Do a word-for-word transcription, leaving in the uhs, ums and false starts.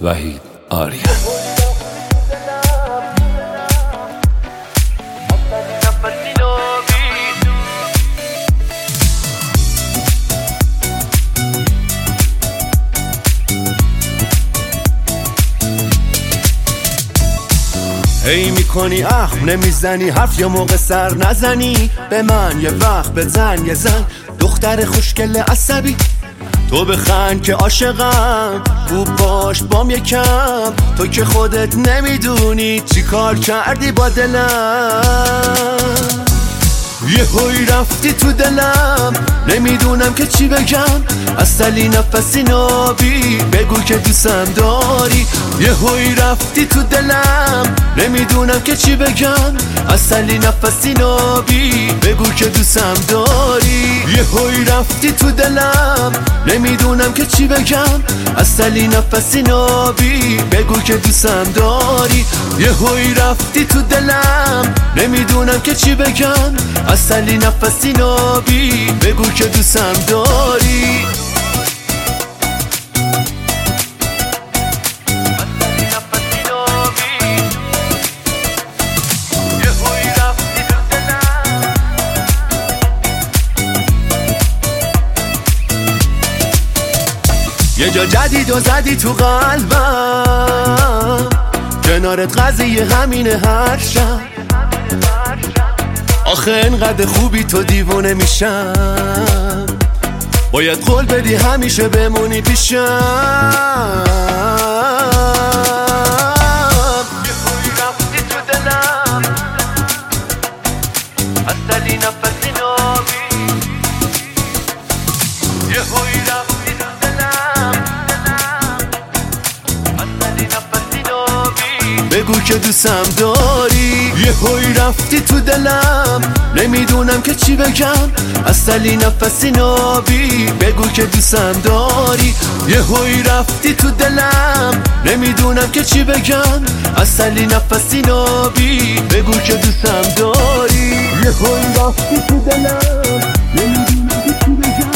وحید آریان. هی میکنی اخم نمیزنی حرف یا موقع سر نزنی به من یه وقت بزن یه زن دختر خوشگل عصبی تو بخند که عاشقم خوب باش بام یکم تو که خودت نمیدونی چی کار کردی با دلم یه هوی رفتی تو دلم نمیدونم که چی بگم اصلی نفسی نابی بگو که دوستم داری یه هوی رفتی تو دلم نمیدونم که چی بگم اصلی نفسی نابی بگو که دوستم داری یه هوی رفتی تو دلم نمیدونم که چی بگم اصلی نفسی نابی بگو که دوستم داری یه هوی رفتی تو دلم نمیدونم که چی بگم اصلی نفسی نابی بگو که دوستم داری یه جا جدید و زدی تو قلبم کنارت قضیه همینه هر شب آخه انقدر خوبی تو دیوونه میشم باید قول بدی همیشه بمونی پیشم یه خوی رفتی تو دلم اصلی نفسی نابی یه خوی رفتی تو دلم اصلی نفسی نابی بگو که دوستم داری یه هوی رفتی تو دلم نمیدونم که چی بگم اصلی نفسی نابی بگو که دوستم داری یه هوی رفتی تو دلم نمیدونم که چی بگم اصلی نفسی نابی بگو که دوستم داری یه هوی رفتی تو دلم نمیدونم که چی بگم